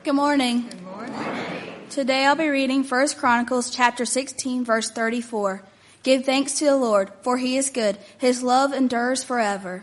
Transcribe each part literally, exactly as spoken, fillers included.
Good morning. Good morning. Today I'll be reading First Chronicles chapter sixteen, verse thirty-four. Give thanks to the Lord, for he is good. His love endures forever.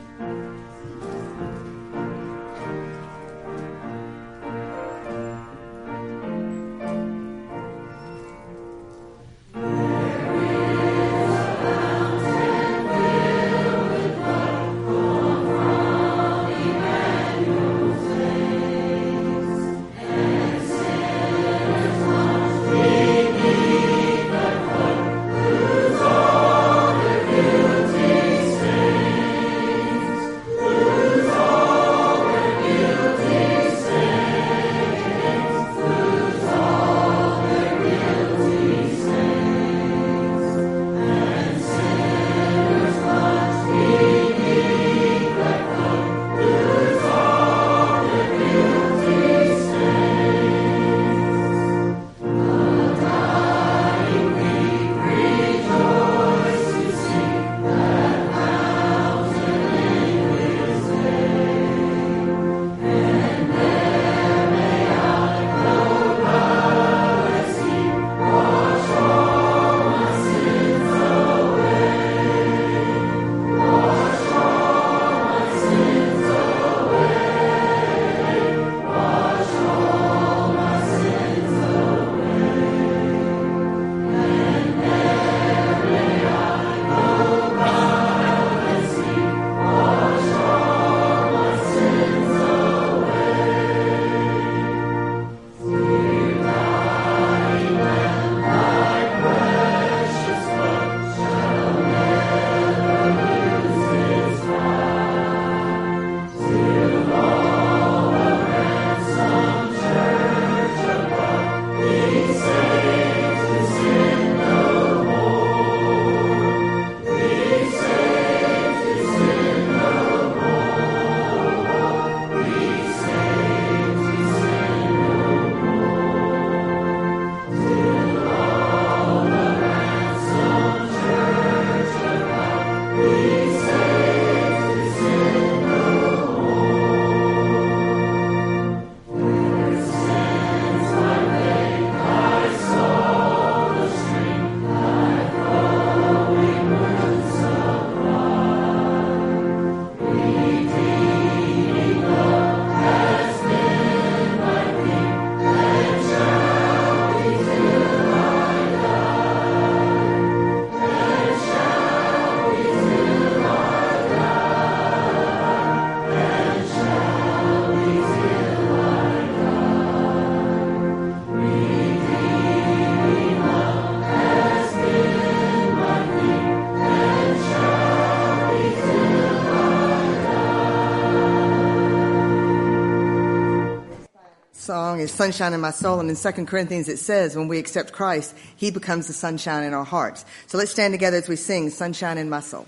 Song is Sunshine in My Soul, and in Second Corinthians it says when we accept Christ, he becomes the sunshine in our hearts. So let's stand together as we sing Sunshine in My Soul.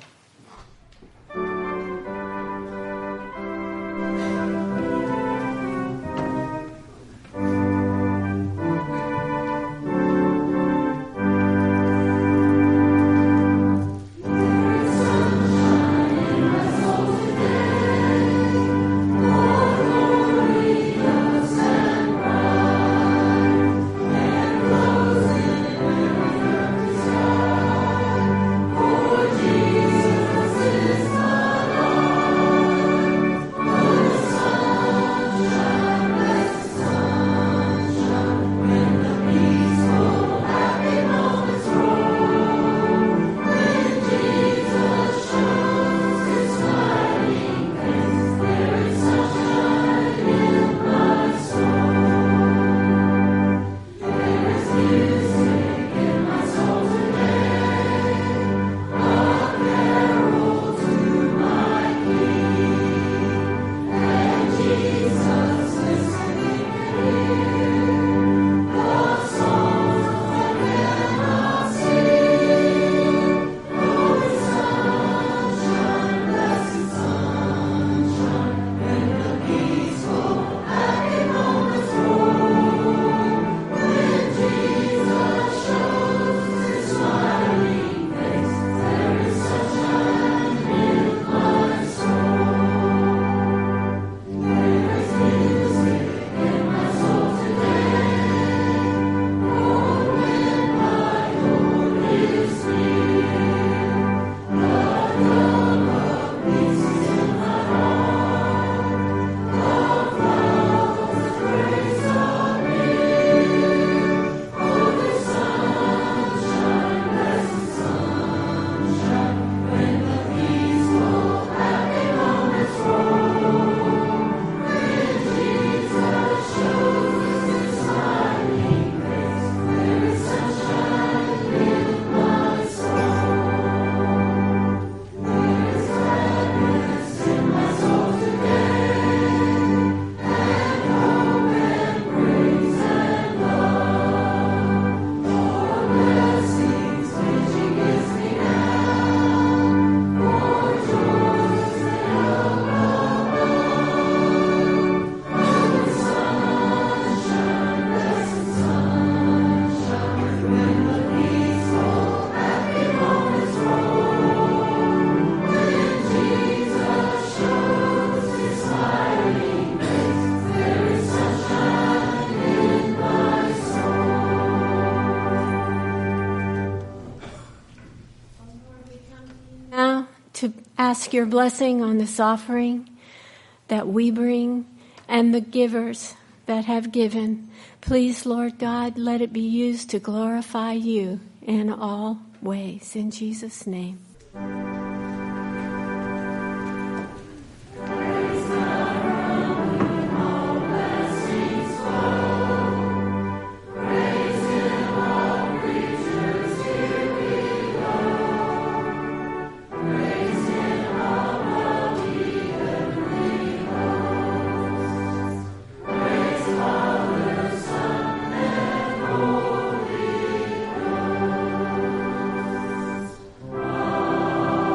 Jesus. ask your blessing on this offering that we bring and the givers that have given. Please, Lord God, let it be used to glorify you in all ways. In Jesus' name. Oh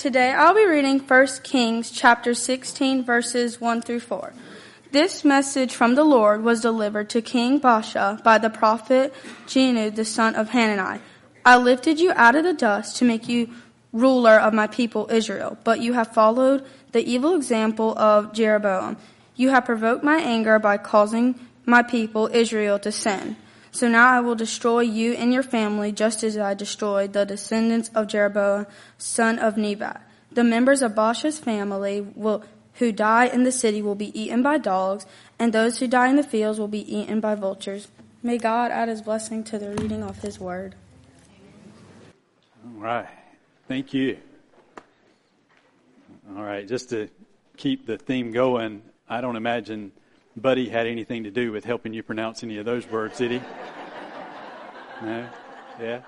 Today I'll be reading First Kings chapter sixteen verses one through four. This message from the Lord was delivered to King Baasha by the prophet Jehu the son of Hanani. I lifted you out of the dust to make you ruler of my people Israel, but you have followed the evil example of Jeroboam. You have provoked my anger by causing my people Israel to sin. So now I will destroy you and your family just as I destroyed the descendants of Jeroboam, son of Nebat. The members of Baasha's family will, who die in the city will be eaten by dogs, and those who die in the fields will be eaten by vultures. May God add his blessing to the reading of his word. All right. Thank you. All right. Just to keep the theme going, I don't imagine Buddy had anything to do with helping you pronounce any of those words, did he? No? Yeah?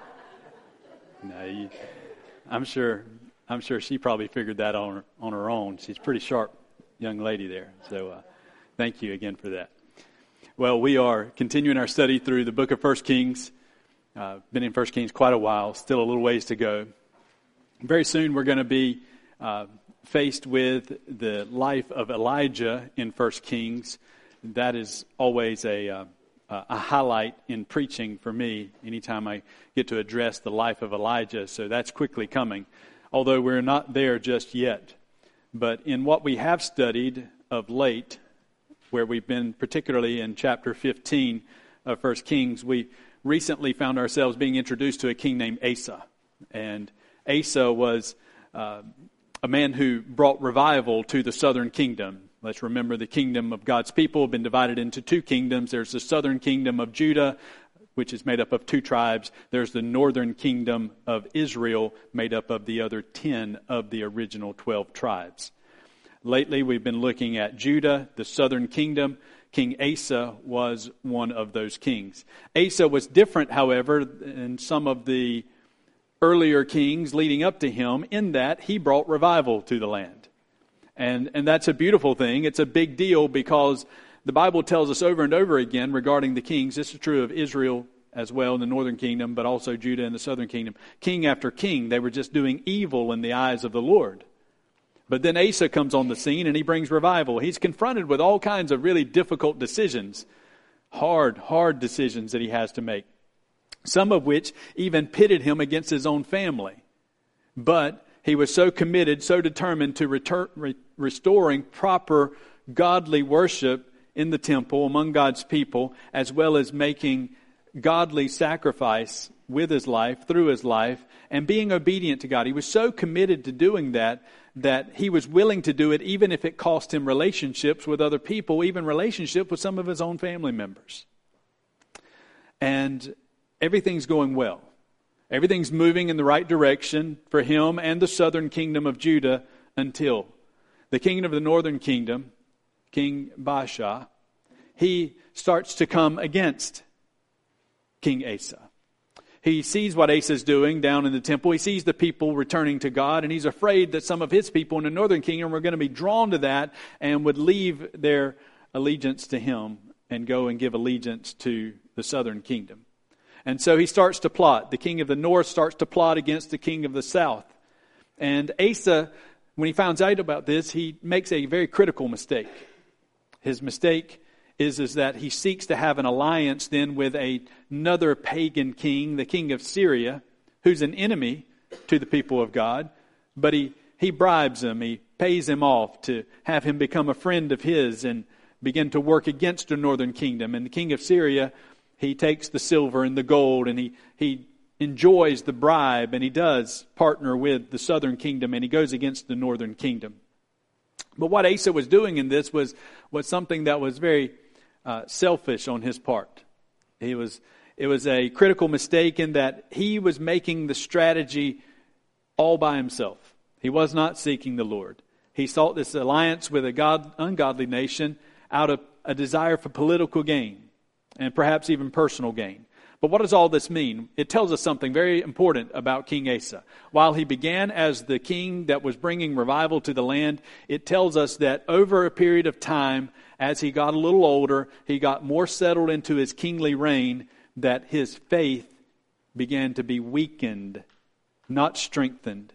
No, you, I'm sure I'm sure she probably figured that on her, on her own. She's a pretty sharp young lady there. So uh, thank you again for that. Well, we are continuing our study through the book of First Kings. Uh, been in First Kings quite a while, still a little ways to go. Very soon we're going to be uh, faced with the life of Elijah in First Kings. That is always a uh, a highlight in preaching for me anytime I get to address the life of Elijah. So that's quickly coming, although we're not there just yet. But in what we have studied of late, where we've been particularly in chapter fifteen of First Kings, we recently found ourselves being introduced to a king named Asa. And Asa was uh, a man who brought revival to the southern kingdom. Let's remember the kingdom of God's people have been divided into two kingdoms. There's the southern kingdom of Judah, which is made up of two tribes. There's the northern kingdom of Israel, made up of the other ten of the original twelve tribes. Lately, we've been looking at Judah, the southern kingdom. King Asa was one of those kings. Asa was different, however, than some of the earlier kings leading up to him in that he brought revival to the land. And and that's a beautiful thing. It's a big deal because the Bible tells us over and over again regarding the kings. This is true of Israel as well in the northern kingdom, but also Judah in the southern kingdom. King after king, they were just doing evil in the eyes of the Lord. But then Asa comes on the scene and he brings revival. He's confronted with all kinds of really difficult decisions, hard, hard decisions that he has to make, some of which even pitted him against his own family. But he was so committed, so determined to return, re- restoring proper godly worship in the temple among God's people, as well as making godly sacrifice with his life, through his life, and being obedient to God. He was so committed to doing that, that he was willing to do it even if it cost him relationships with other people, even relationship with some of his own family members. And everything's going well. Everything's moving in the right direction for him and the southern kingdom of Judah until the king of the northern kingdom, King Baasha, he starts to come against King Asa. He sees what Asa's doing down in the temple. He sees the people returning to God, and he's afraid that some of his people in the northern kingdom were going to be drawn to that and would leave their allegiance to him and go and give allegiance to the southern kingdom. And so he starts to plot. The king of the north starts to plot against the king of the south. And Asa, when he finds out about this, he makes a very critical mistake. His mistake is, is that he seeks to have an alliance then with a, another pagan king, the king of Syria, who's an enemy to the people of God. But he, he bribes him, he pays him off to have him become a friend of his and begin to work against the northern kingdom. And the king of Syria, he takes the silver and the gold and he, he enjoys the bribe, and he does partner with the southern kingdom, and he goes against the northern kingdom. But what Asa was doing in this was, was something that was very uh, selfish on his part. He was it was a critical mistake in that he was making the strategy all by himself. He was not seeking the Lord. He sought this alliance with a God, ungodly nation out of a desire for political gain, and perhaps even personal gain. But what does all this mean? It tells us something very important about King Asa. While he began as the king that was bringing revival to the land, it tells us that over a period of time, as he got a little older, he got more settled into his kingly reign, that his faith began to be weakened, not strengthened.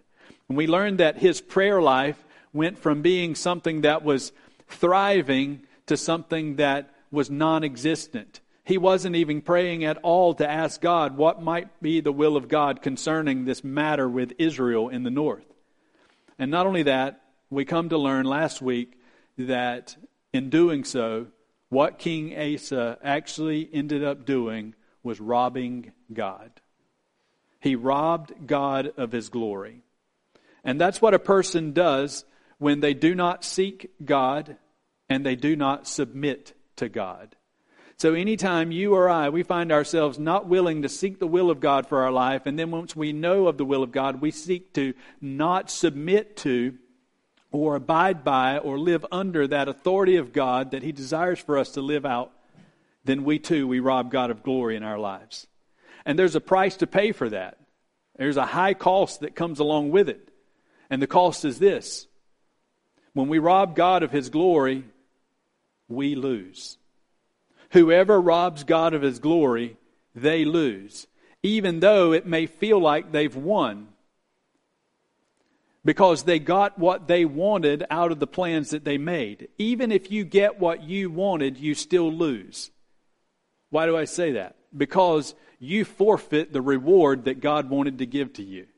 And we learned that his prayer life went from being something that was thriving to something that was non-existent. He wasn't even praying at all to ask God what might be the will of God concerning this matter with Israel in the north. And not only that, we come to learn last week that in doing so, what King Asa actually ended up doing was robbing God. He robbed God of his glory. And that's what a person does when they do not seek God and they do not submit to God. So anytime you or I, we find ourselves not willing to seek the will of God for our life, and then once we know of the will of God, we seek to not submit to or abide by or live under that authority of God that he desires for us to live out, then we too, we rob God of glory in our lives. And there's a price to pay for that. There's a high cost that comes along with it. And the cost is this. When we rob God of his glory, we lose. Whoever robs God of his glory, they lose. Even though it may feel like they've won. Because they got what they wanted out of the plans that they made. Even if you get what you wanted, you still lose. Why do I say that? Because you forfeit the reward that God wanted to give to you.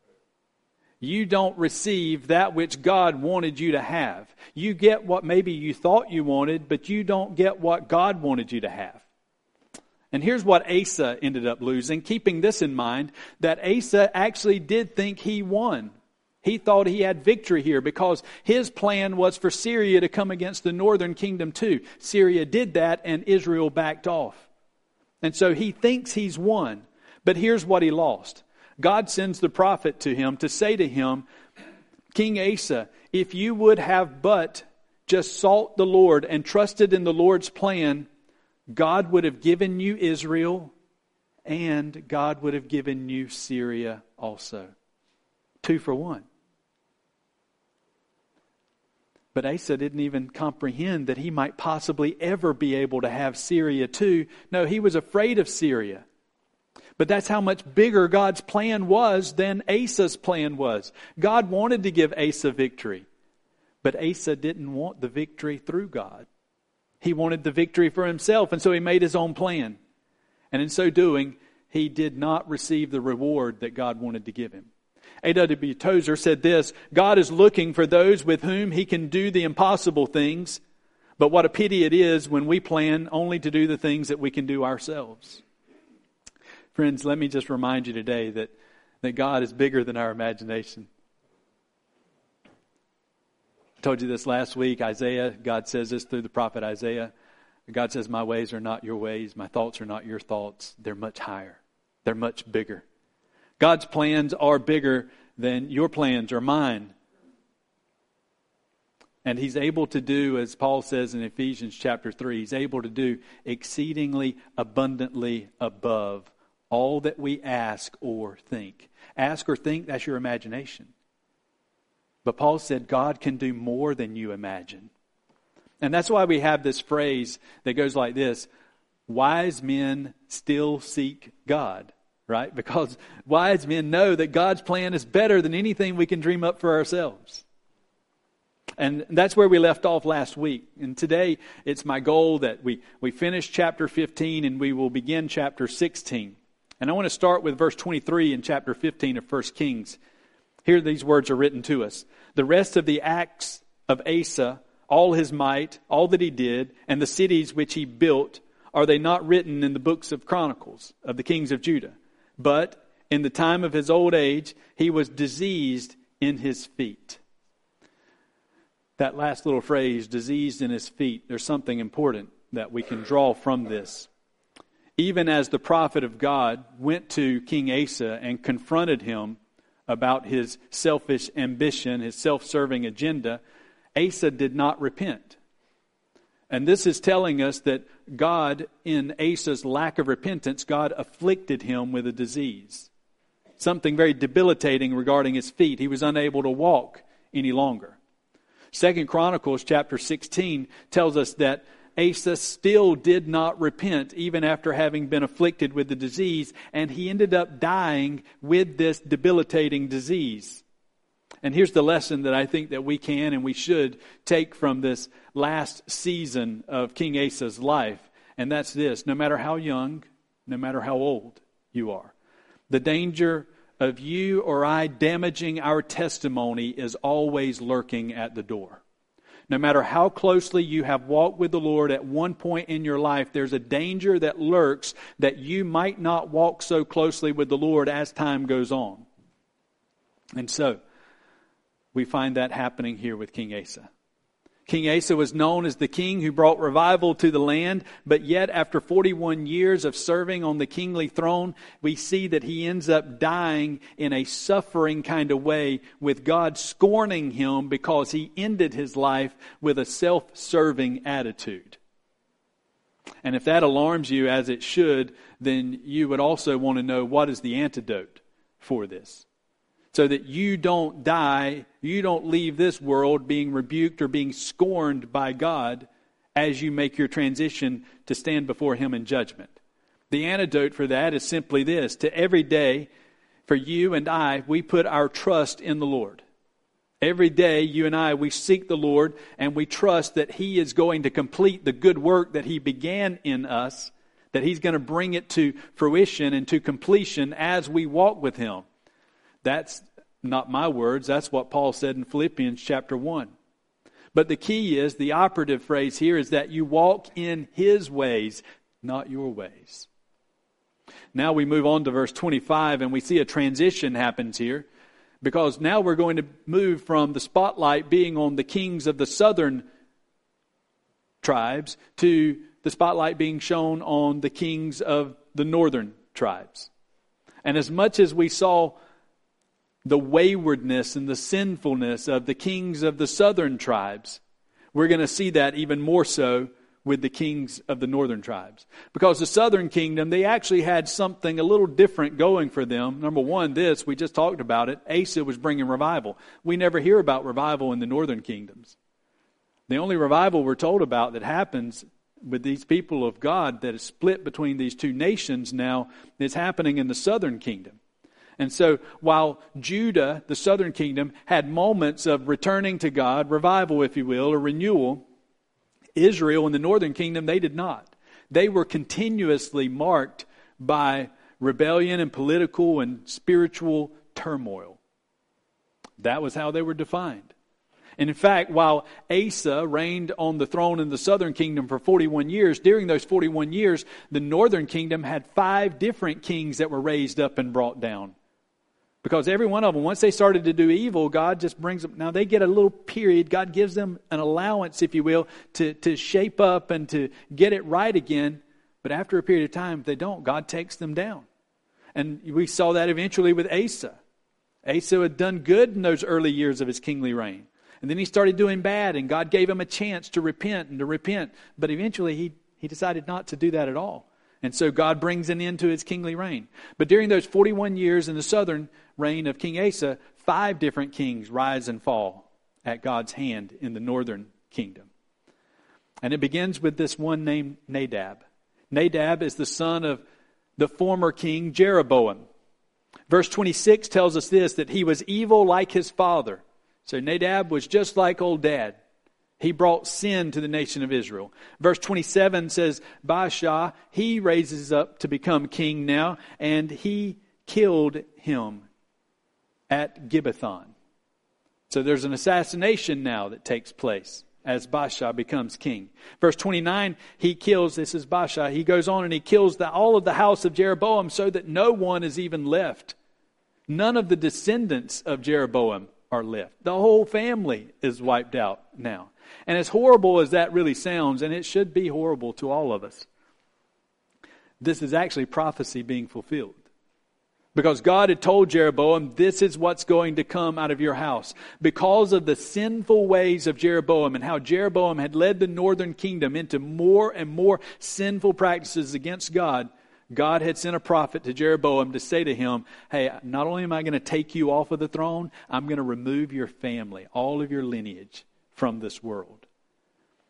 You don't receive that which God wanted you to have. You get what maybe you thought you wanted, but you don't get what God wanted you to have. And here's what Asa ended up losing, keeping this in mind, that Asa actually did think he won. He thought he had victory here because his plan was for Syria to come against the northern kingdom too. Syria did that and Israel backed off. And so he thinks he's won. But here's what he lost. God sends the prophet to him to say to him, King Asa, if you would have but just sought the Lord and trusted in the Lord's plan, God would have given you Israel and God would have given you Syria also. Two for one. But Asa didn't even comprehend that he might possibly ever be able to have Syria too. No, he was afraid of Syria. But that's how much bigger God's plan was than Asa's plan was. God wanted to give Asa victory. But Asa didn't want the victory through God. He wanted the victory for himself, and so he made his own plan. And in so doing, he did not receive the reward that God wanted to give him. A W Tozer said this, God is looking for those with whom he can do the impossible things, but what a pity it is when we plan only to do the things that we can do ourselves. Friends, let me just remind you today that, that God is bigger than our imagination. I told you this last week, Isaiah, God says this through the prophet Isaiah. God says, my ways are not your ways, my thoughts are not your thoughts. They're much higher. They're much bigger. God's plans are bigger than your plans or mine. And he's able to do, as Paul says in Ephesians chapter three, he's able to do exceedingly abundantly above all that we ask or think. Ask or think, that's your imagination. But Paul said God can do more than you imagine. And that's why we have this phrase that goes like this, wise men still seek God, right? Because wise men know that God's plan is better than anything we can dream up for ourselves. And that's where we left off last week. And today it's my goal that we, we finish chapter fifteen and we will begin chapter sixteen. And I want to start with verse twenty-three in chapter fifteen of First Kings. Here these words are written to us. The rest of the acts of Asa, all his might, all that he did, and the cities which he built, are they not written in the books of Chronicles of the kings of Judah? But in the time of his old age, he was diseased in his feet. That last little phrase, diseased in his feet, there's something important that we can draw from this. Even as the prophet of God went to King Asa and confronted him about his selfish ambition, his self-serving agenda, Asa did not repent. And this is telling us that God, in Asa's lack of repentance, God afflicted him with a disease. Something very debilitating regarding his feet. He was unable to walk any longer. Second Chronicles chapter sixteen tells us that Asa still did not repent even after having been afflicted with the disease, and he ended up dying with this debilitating disease. And here's the lesson that I think that we can and we should take from this last season of King Asa's life. And that's this: no matter how young, no matter how old you are, the danger of you or I damaging our testimony is always lurking at the door. No matter how closely you have walked with the Lord at one point in your life, there's a danger that lurks that you might not walk so closely with the Lord as time goes on. And so, we find that happening here with King Asa. King Asa was known as the king who brought revival to the land, but yet after forty-one years of serving on the kingly throne, we see that he ends up dying in a suffering kind of way, with God scorning him because he ended his life with a self-serving attitude. And if that alarms you, as it should, then you would also want to know, what is the antidote for this? So that you don't die, you don't leave this world being rebuked or being scorned by God as you make your transition to stand before Him in judgment. The antidote for that is simply this: to every day, for you and I, we put our trust in the Lord. Every day, you and I, we seek the Lord and we trust that He is going to complete the good work that He began in us, that He's going to bring it to fruition and to completion as we walk with Him. That's not my words. That's what Paul said in Philippians chapter one. But the key is, the operative phrase here is that you walk in His ways, not your ways. Now we move on to verse twenty-five, and we see a transition happens here, because now we're going to move from the spotlight being on the kings of the southern tribes to the spotlight being shown on the kings of the northern tribes. And as much as we saw the waywardness and the sinfulness of the kings of the southern tribes, we're going to see that even more so with the kings of the northern tribes. Because the southern kingdom, they actually had something a little different going for them. Number one, this, we just talked about it. Asa was bringing revival. We never hear about revival in the northern kingdoms. The only revival we're told about that happens with these people of God, that is split between these two nations now, is happening in the southern kingdom. And so while Judah, the southern kingdom, had moments of returning to God, revival if you will, or renewal, Israel in the northern kingdom, they did not. They were continuously marked by rebellion and political and spiritual turmoil. That was how they were defined. And in fact, while Asa reigned on the throne in the southern kingdom for forty-one years, during those forty-one years, the northern kingdom had five different kings that were raised up and brought down. Because every one of them, once they started to do evil, God just brings them. Now they get a little period. God gives them an allowance, if you will, to, to shape up and to get it right again. But after a period of time, if they don't, God takes them down. And we saw that eventually with Asa. Asa had done good in those early years of his kingly reign. And then he started doing bad, and God gave him a chance to repent and to repent. But eventually he, he decided not to do that at all. And so God brings an end to his kingly reign. But during those forty-one years in the southern reign of King Asa, five different kings rise and fall at God's hand in the northern kingdom. And it begins with this one named Nadab. Nadab is the son of the former king Jeroboam. Verse twenty-six tells us this, that he was evil like his father. So Nadab was just like old dad. He brought sin to the nation of Israel. Verse twenty-seven says, Baasha, he raises up to become king now, and he killed him at Gibbethon. So there's an assassination now that takes place as Baasha becomes king. Verse twenty-nine, he kills, this is Baasha, he goes on and he kills the, all of the house of Jeroboam so that no one is even left. None of the descendants of Jeroboam are left. The whole family is wiped out now. And as horrible as that really sounds, and it should be horrible to all of us, this is actually prophecy being fulfilled. Because God had told Jeroboam, this is what's going to come out of your house. Because of the sinful ways of Jeroboam and how Jeroboam had led the northern kingdom into more and more sinful practices against God, God had sent a prophet to Jeroboam to say to him, hey, not only am I going to take you off of the throne, I'm going to remove your family, all of your lineage from this world.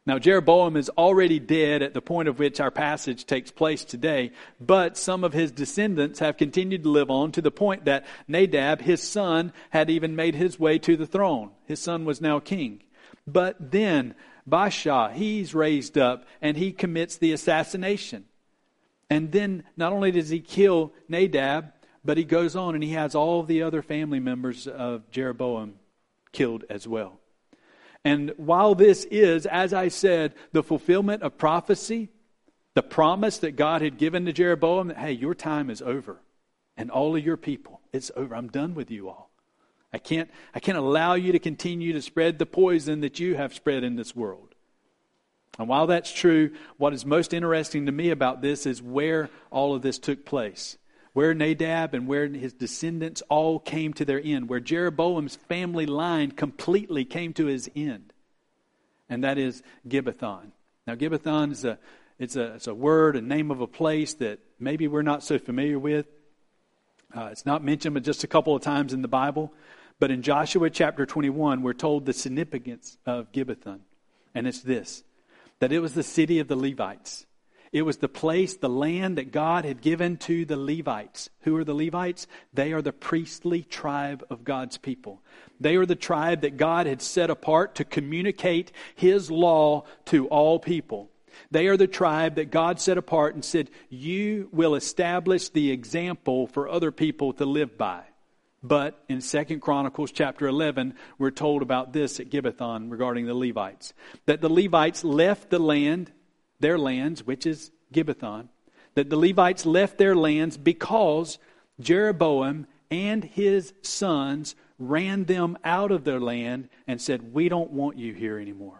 Now, Jeroboam is already dead at the point of which our passage takes place today, but some of his descendants have continued to live on to the point that Nadab, his son, had even made his way to the throne. His son was now king. But then Baasha, he's raised up and he commits the assassination. And then not only does he kill Nadab, but he goes on and he has all the other family members of Jeroboam killed as well. And while this is, as I said, the fulfillment of prophecy, the promise that God had given to Jeroboam that, hey, your time is over. And all of your people, it's over. I'm done with you all. I can't, I can't allow you to continue to spread the poison that you have spread in this world. And while that's true, what is most interesting to me about this is where all of this took place. Where Nadab and where his descendants all came to their end. Where Jeroboam's family line completely came to his end. And that is Gibbethon. Now Gibbethon is a, it's a, it's a word, a name of a place that maybe we're not so familiar with. Uh, it's not mentioned but just a couple of times in the Bible. But in Joshua chapter twenty-one, we're told the significance of Gibbethon. And it's this, that it was the city of the Levites. It was the place, the land that God had given to the Levites. Who are the Levites? They are the priestly tribe of God's people. They are the tribe that God had set apart to communicate His law to all people. They are the tribe that God set apart and said, you will establish the example for other people to live by. But in Second Chronicles chapter eleven, we're told about this at Gibbethon regarding the Levites. That the Levites left the land, their lands, which is Gibbethon. That the Levites left their lands because Jeroboam and his sons ran them out of their land and said, we don't want you here anymore.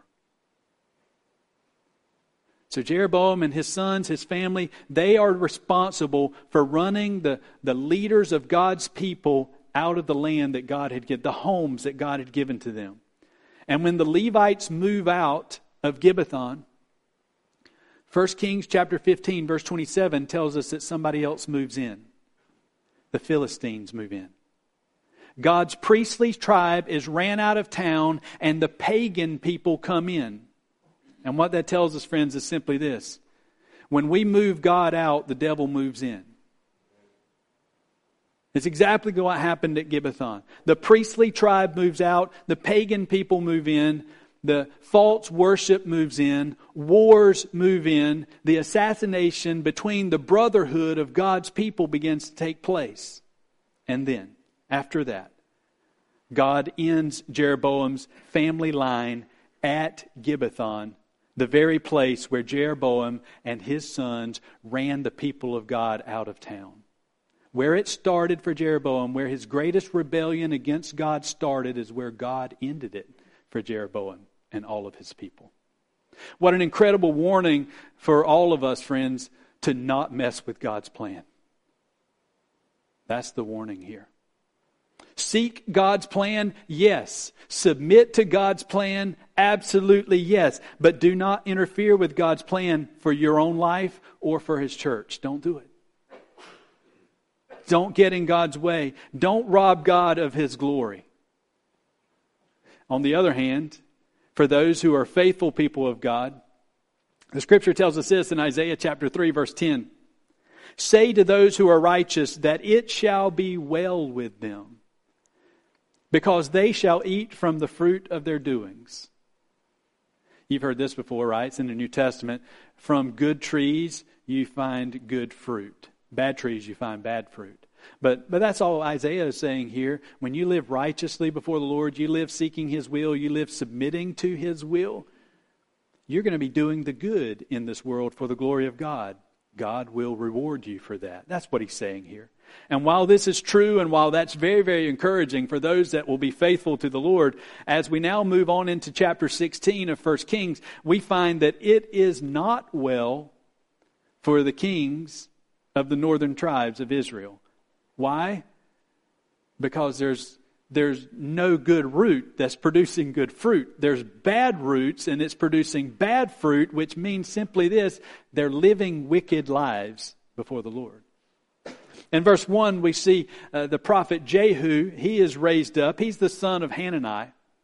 So Jeroboam and his sons, his family, they are responsible for running the, the leaders of God's people out of the land that God had given, the homes that God had given to them. And when the Levites move out of Gibbethon, First Kings chapter fifteen verse twenty-seven tells us that somebody else moves in. The Philistines move in. God's priestly tribe is ran out of town and the pagan people come in. And what that tells us, friends, is simply this. When we move God out, the devil moves in. It's exactly what happened at Gibbethon. The priestly tribe moves out. The pagan people move in. The false worship moves in. Wars move in. The assassination between the brotherhood of God's people begins to take place. And then, after that, God ends Jeroboam's family line at Gibbethon, the very place where Jeroboam and his sons ran the people of God out of town. Where it started for Jeroboam, where his greatest rebellion against God started, is where God ended it for Jeroboam and all of his people. What an incredible warning for all of us, friends, to not mess with God's plan. That's the warning here. Seek God's plan, yes. Submit to God's plan, absolutely yes. But do not interfere with God's plan for your own life or for His church. Don't do it. Don't get in God's way. Don't rob God of His glory. On the other hand, for those who are faithful people of God, the Scripture tells us this in Isaiah chapter three, verse ten. Say to those who are righteous that it shall be well with them, because they shall eat from the fruit of their doings. You've heard this before, right? It's in the New Testament. From good trees you find good fruit. Bad trees you find bad fruit. But but that's all Isaiah is saying here. When you live righteously before the Lord, you live seeking His will, you live submitting to His will, you're going to be doing the good in this world for the glory of God. God will reward you for that. That's what He's saying here. And while this is true, and while that's very, very encouraging for those that will be faithful to the Lord, as we now move on into chapter sixteen of First Kings, we find that it is not well for the kings of the northern tribes of Israel. Why? Because there's there's no good root that's producing good fruit. There's bad roots and it's producing bad fruit, which means simply this: they're living wicked lives before the Lord. In verse one, we see uh, the prophet Jehu. He is raised up. He's the son of Hanani.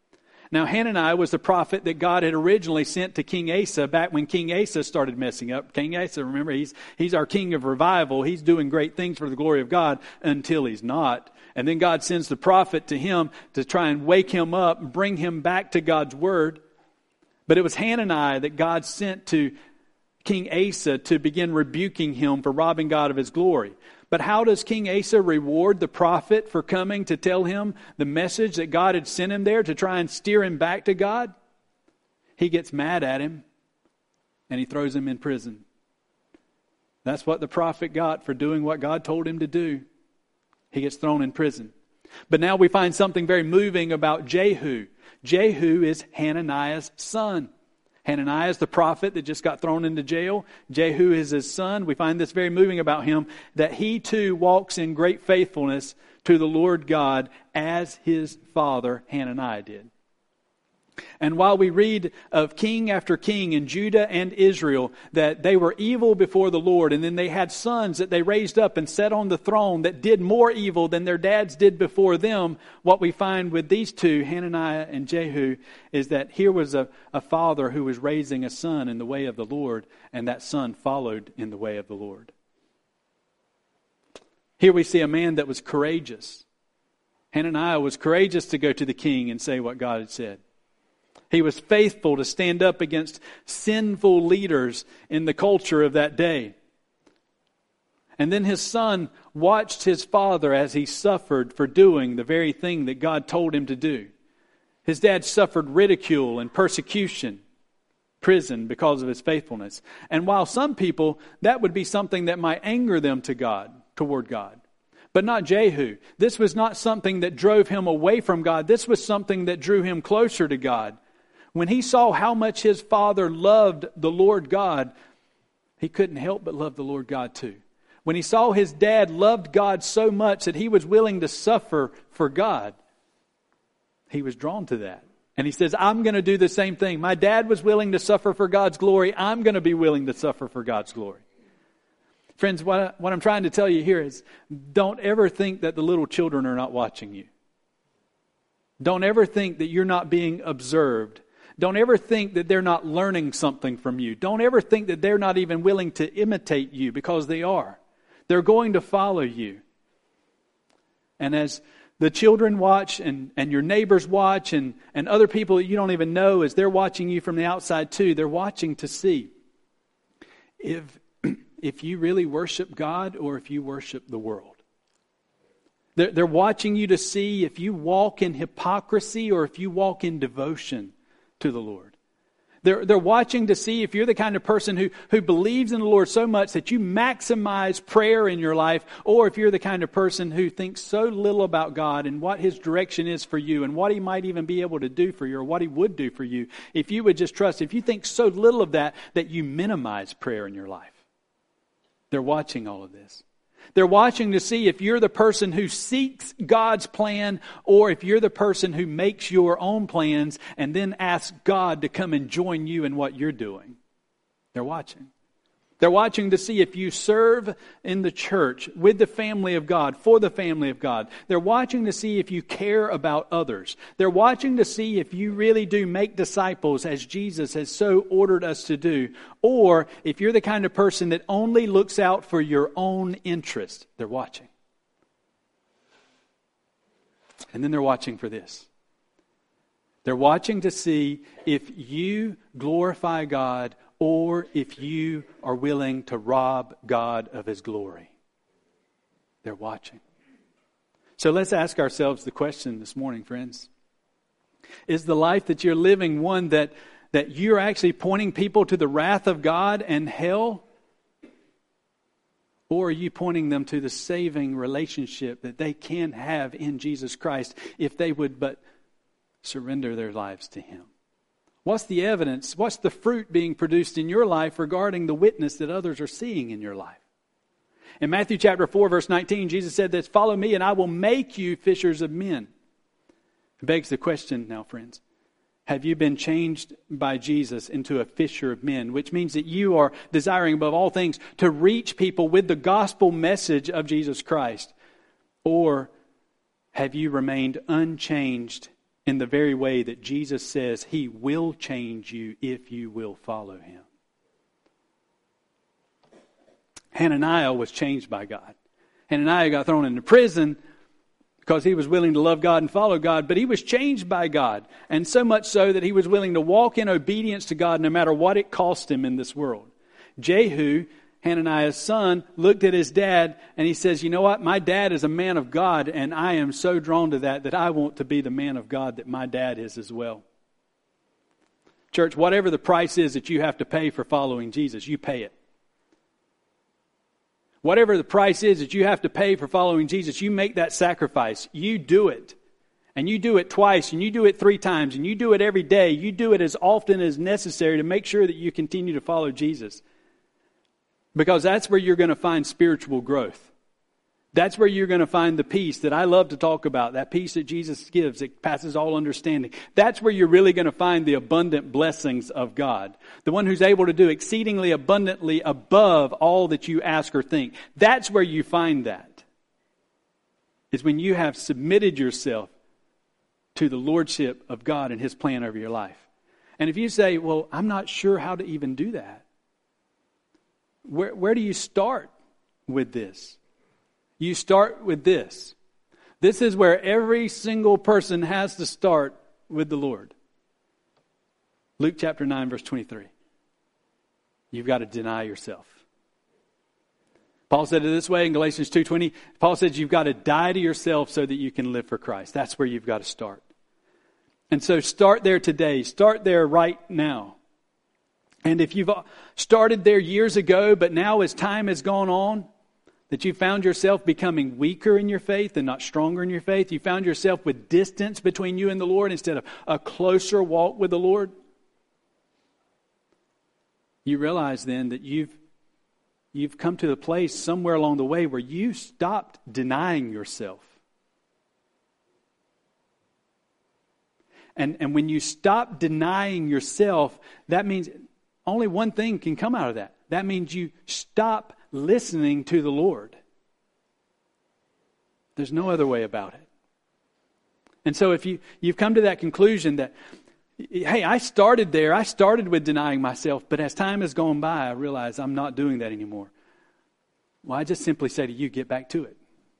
Now, Hananiah was the prophet that God had originally sent to King Asa back when King Asa started messing up. King Asa, remember, he's, he's our king of revival. He's doing great things for the glory of God until he's not. And then God sends the prophet to him to try and wake him up and bring him back to God's word. But it was Hananiah that God sent to King Asa to begin rebuking him for robbing God of his glory. But how does King Asa reward the prophet for coming to tell him the message that God had sent him there to try and steer him back to God? He gets mad at him and he throws him in prison. That's what the prophet got for doing what God told him to do. He gets thrown in prison. But now we find something very moving about Jehu. Jehu is Hananiah's son. Hananiah is the prophet that just got thrown into jail. Jehu is his son. We find this very moving about him, that he too walks in great faithfulness to the Lord God as his father Hananiah did. And while we read of king after king in Judah and Israel, that they were evil before the Lord, and then they had sons that they raised up and set on the throne that did more evil than their dads did before them, what we find with these two, Hananiah and Jehu, is that here was a, a father who was raising a son in the way of the Lord, and that son followed in the way of the Lord. Here we see a man that was courageous. Hananiah was courageous to go to the king and say what God had said. He was faithful to stand up against sinful leaders in the culture of that day. And then his son watched his father as he suffered for doing the very thing that God told him to do. His dad suffered ridicule and persecution, prison, because of his faithfulness. And while some people, that would be something that might anger them to God, toward God. But not Jehu. This was not something that drove him away from God. This was something that drew him closer to God. When he saw how much his father loved the Lord God, he couldn't help but love the Lord God too. When he saw his dad loved God so much that he was willing to suffer for God, he was drawn to that. And he says, I'm going to do the same thing. My dad was willing to suffer for God's glory. I'm going to be willing to suffer for God's glory. Friends, what, I, what I'm trying to tell you here is, don't ever think that the little children are not watching you. Don't ever think that you're not being observed. Don't ever think that they're not learning something from you. Don't ever think that they're not even willing to imitate you, because they are. They're going to follow you. And as the children watch and, and your neighbors watch and, and other people that you don't even know, as they're watching you from the outside too, they're watching to see if, if you really worship God or if you worship the world. They're, they're watching you to see if you walk in hypocrisy or if you walk in devotion to the Lord. They're, they're watching to see if you're the kind of person who, who believes in the Lord so much that you maximize prayer in your life, or if you're the kind of person who thinks so little about God and what His direction is for you and what He might even be able to do for you or what He would do for you. If you would just trust, if you think so little of that, that you minimize prayer in your life. They're watching all of this. They're watching to see if you're the person who seeks God's plan or if you're the person who makes your own plans and then asks God to come and join you in what you're doing. They're watching. They're watching to see if you serve in the church with the family of God, for the family of God. They're watching to see if you care about others. They're watching to see if you really do make disciples as Jesus has so ordered us to do. Or if you're the kind of person that only looks out for your own interest. They're watching. And then they're watching for this. They're watching to see if you glorify God or if you are willing to rob God of His glory. They're watching. So let's ask ourselves the question this morning, friends. Is the life that you're living one that, that you're actually pointing people to the wrath of God and hell? Or are you pointing them to the saving relationship that they can have in Jesus Christ if they would but surrender their lives to Him? What's the evidence? What's the fruit being produced in your life regarding the witness that others are seeing in your life? In Matthew chapter four, verse nineteen, Jesus said this, "Follow me and I will make you fishers of men." It begs the question now, friends. Have you been changed by Jesus into a fisher of men? Which means that you are desiring above all things to reach people with the gospel message of Jesus Christ. Or have you remained unchanged in the very way that Jesus says He will change you if you will follow Him. Hananiah was changed by God. Hananiah got thrown into prison because he was willing to love God and follow God, but he was changed by God. And so much so that he was willing to walk in obedience to God no matter what it cost him in this world. Jehu, Hananiah's son, looked at his dad and he says, you know what? My dad is a man of God, and I am so drawn to that that I want to be the man of God that my dad is as well. Church, whatever the price is that you have to pay for following Jesus, you pay it. Whatever the price is that you have to pay for following Jesus, you make that sacrifice. You do it. And you do it twice, and you do it three times, and you do it every day. You do it as often as necessary to make sure that you continue to follow Jesus. Because that's where you're going to find spiritual growth. That's where you're going to find the peace that I love to talk about, that peace that Jesus gives that passes all understanding. That's where you're really going to find the abundant blessings of God. The one who's able to do exceedingly abundantly above all that you ask or think. That's where you find that. It's when you have submitted yourself to the lordship of God and His plan over your life. And if you say, well, I'm not sure how to even do that. Where, where do you start with this? You start with this. This is where every single person has to start with the Lord. Luke chapter nine, verse twenty-three. You've got to deny yourself. Paul said it this way in Galatians two twenty. Paul says you've got to die to yourself so that you can live for Christ. That's where you've got to start. And so start there today. Start there right now. And if you've started there years ago, but now as time has gone on, that you found yourself becoming weaker in your faith and not stronger in your faith. You found yourself with distance between you and the Lord instead of a closer walk with the Lord. You realize then that you've you've come to the place somewhere along the way where you stopped denying yourself. And, and when you stop denying yourself, that means only one thing can come out of that. That means you stop listening to the Lord. There's no other way about it. And so if you, you've come to that conclusion that, hey, I started there, I started with denying myself, but as time has gone by, I realize I'm not doing that anymore. Well, I just simply say to you, get back to it.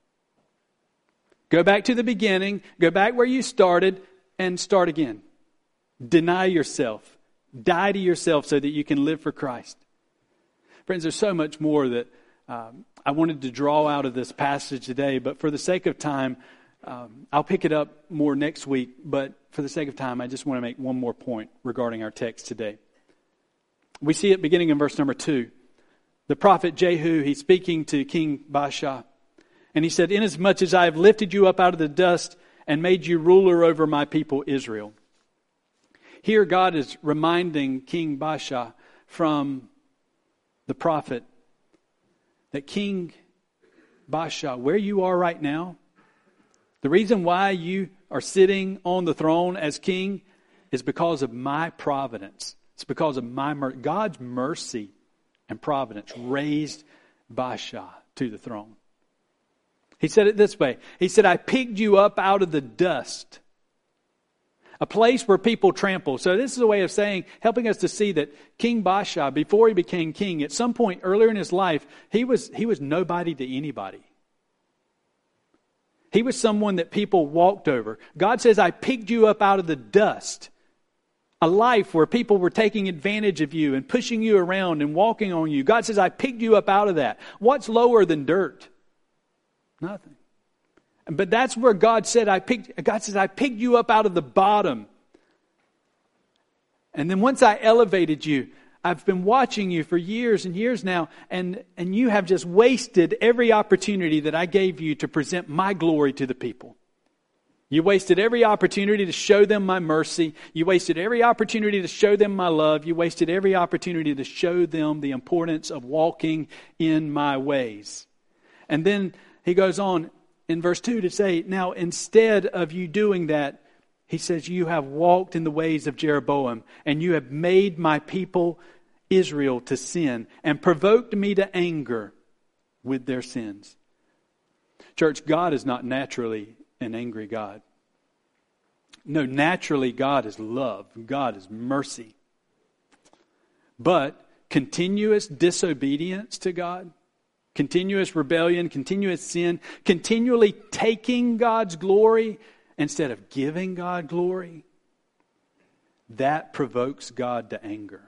Go back to the beginning, go back where you started, and start again. Deny yourself. Die to yourself so that you can live for Christ. Friends, there's so much more that um, I wanted to draw out of this passage today, but for the sake of time, um, I'll pick it up more next week. But for the sake of time, I just want to make one more point regarding our text today. We see it beginning in verse number two. The prophet Jehu, he's speaking to King Baasha, and he said, "Inasmuch as I have lifted you up out of the dust and made you ruler over my people Israel." Here God is reminding King Baasha from the prophet that King Baasha, where you are right now, the reason why you are sitting on the throne as king is because of my providence. It's because of my mer- God's mercy and providence raised Baasha to the throne. He said it this way. He said, I picked you up out of the dust. A place where people trample. So this is a way of saying, helping us to see that King Baasha, before he became king, at some point earlier in his life, he was he was nobody to anybody. He was someone that people walked over. God says, I picked you up out of the dust. A life where people were taking advantage of you and pushing you around and walking on you. God says, I picked you up out of that. What's lower than dirt? Nothing. But that's where God said, I picked, God says, I picked you up out of the bottom. And then once I elevated you, I've been watching you for years and years now, and, and you have just wasted every opportunity that I gave you to present my glory to the people. You wasted every opportunity to show them my mercy. You wasted every opportunity to show them my love. You wasted every opportunity to show them the importance of walking in my ways. And then he goes on in verse two to say, now instead of you doing that, he says, you have walked in the ways of Jeroboam, and you have made my people Israel to sin, and provoked me to anger with their sins. Church, God is not naturally an angry God. No, naturally God is love. God is mercy. But continuous disobedience to God, continuous rebellion, continuous sin, continually taking God's glory instead of giving God glory, that provokes God to anger.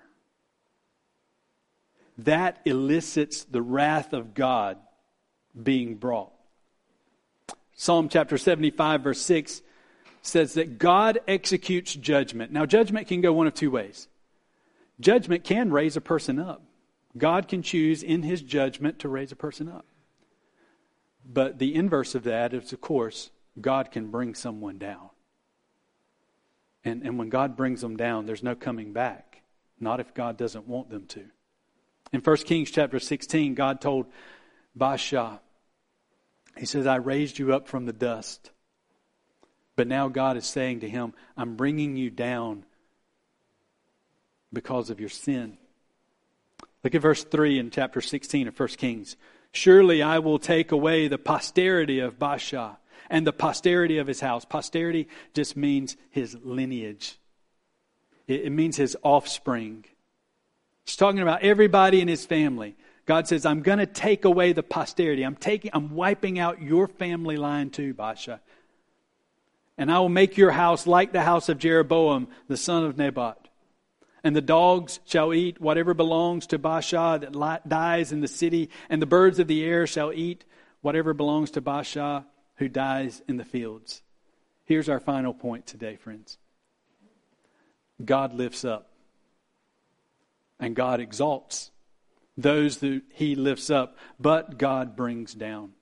That elicits the wrath of God being brought. Psalm chapter seventy-five verse six says that God executes judgment. Now judgment can go one of two ways. Judgment can raise a person up. God can choose in His judgment to raise a person up. But the inverse of that is, of course, God can bring someone down. And, and when God brings them down, there's no coming back. Not if God doesn't want them to. In First Kings chapter sixteen, God told Baasha, He says, I raised you up from the dust. But now God is saying to him, I'm bringing you down because of your sin. Look at verse three in chapter sixteen of First Kings. Surely I will take away the posterity of Baasha and the posterity of his house. Posterity just means his lineage. It, it means his offspring. He's talking about everybody in his family. God says, I'm going to take away the posterity. I'm taking, I'm wiping out your family line too, Baasha. And I will make your house like the house of Jeroboam, the son of Nebat. And the dogs shall eat whatever belongs to Baasha that li- dies in the city. And the birds of the air shall eat whatever belongs to Baasha who dies in the fields. Here's our final point today, friends. God lifts up. And God exalts those that He lifts up. But God brings down.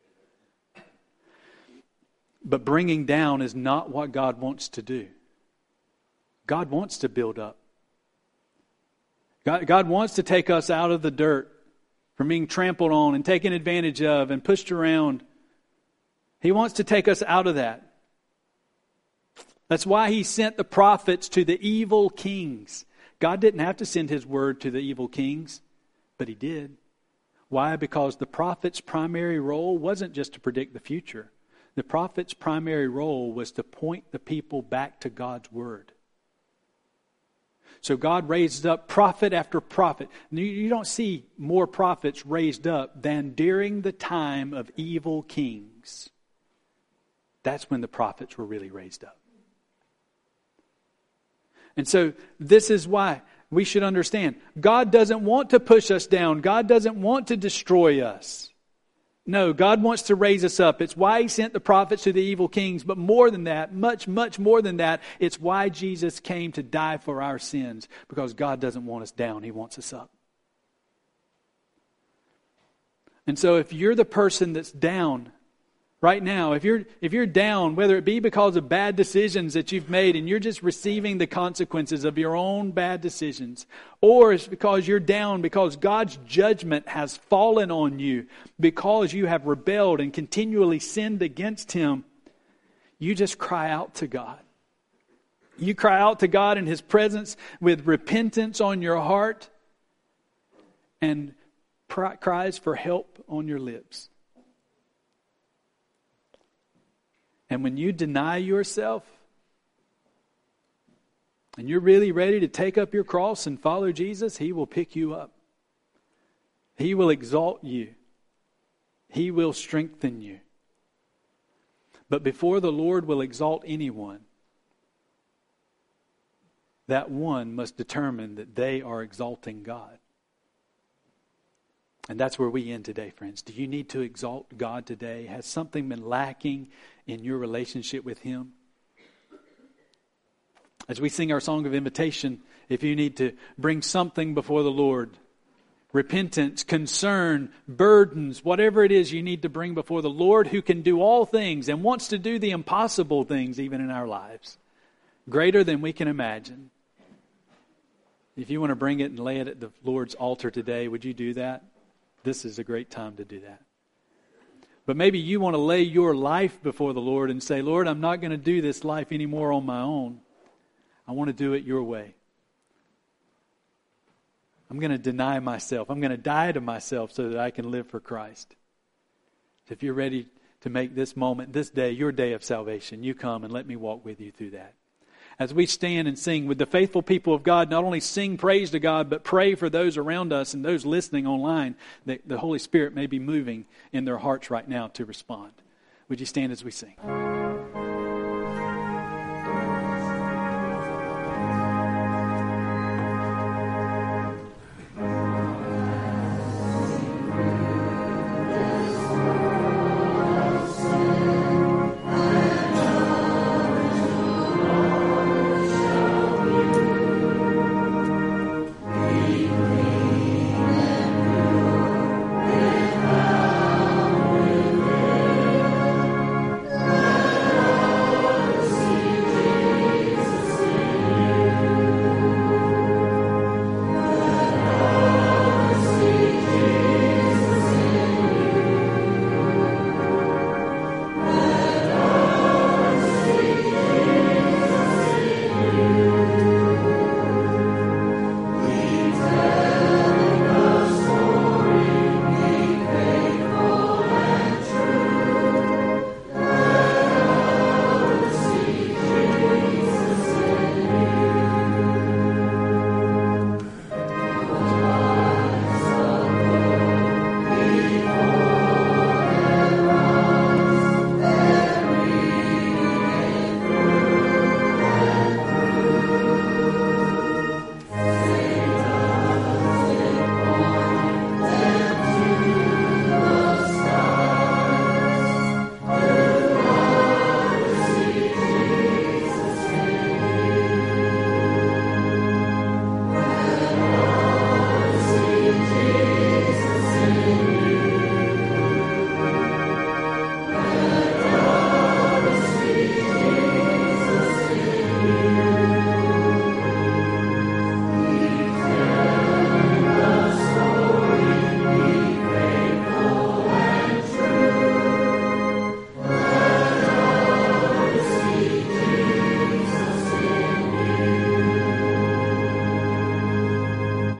But bringing down is not what God wants to do. God wants to build up. God, God wants to take us out of the dirt from being trampled on and taken advantage of and pushed around. He wants to take us out of that. That's why He sent the prophets to the evil kings. God didn't have to send His word to the evil kings, but He did. Why? Because the prophet's primary role wasn't just to predict the future. The prophet's primary role was to point the people back to God's word. So God raised up prophet after prophet. You don't see more prophets raised up than during the time of evil kings. That's when the prophets were really raised up. And so this is why we should understand. God doesn't want to push us down. God doesn't want to destroy us. No, God wants to raise us up. It's why He sent the prophets to the evil kings. But more than that, much, much more than that, it's why Jesus came to die for our sins. Because God doesn't want us down. He wants us up. And so if you're the person that's down right now, if you're if you're down, whether it be because of bad decisions that you've made and you're just receiving the consequences of your own bad decisions, or it's because you're down because God's judgment has fallen on you because you have rebelled and continually sinned against Him, you just cry out to God. You cry out to God in His presence with repentance on your heart and pr- cries for help on your lips. And when you deny yourself and you're really ready to take up your cross and follow Jesus, He will pick you up. He will exalt you. He will strengthen you. But before the Lord will exalt anyone, that one must determine that they are exalting God. And that's where we end today, friends. Do you need to exalt God today? Has something been lacking in your relationship with Him? As we sing our song of invitation, if you need to bring something before the Lord, repentance, concern, burdens, whatever it is you need to bring before the Lord, who can do all things and wants to do the impossible things even in our lives, greater than we can imagine. If you want to bring it and lay it at the Lord's altar today, would you do that? This is a great time to do that. But maybe you want to lay your life before the Lord and say, Lord, I'm not going to do this life anymore on my own. I want to do it your way. I'm going to deny myself. I'm going to die to myself so that I can live for Christ. If you're ready to make this moment, this day, your day of salvation. You come and let me walk with you through that. As we stand and sing with the faithful people of God, not only sing praise to God, but pray for those around us and those listening online that the Holy Spirit may be moving in their hearts right now to respond. Would you stand as we sing? you.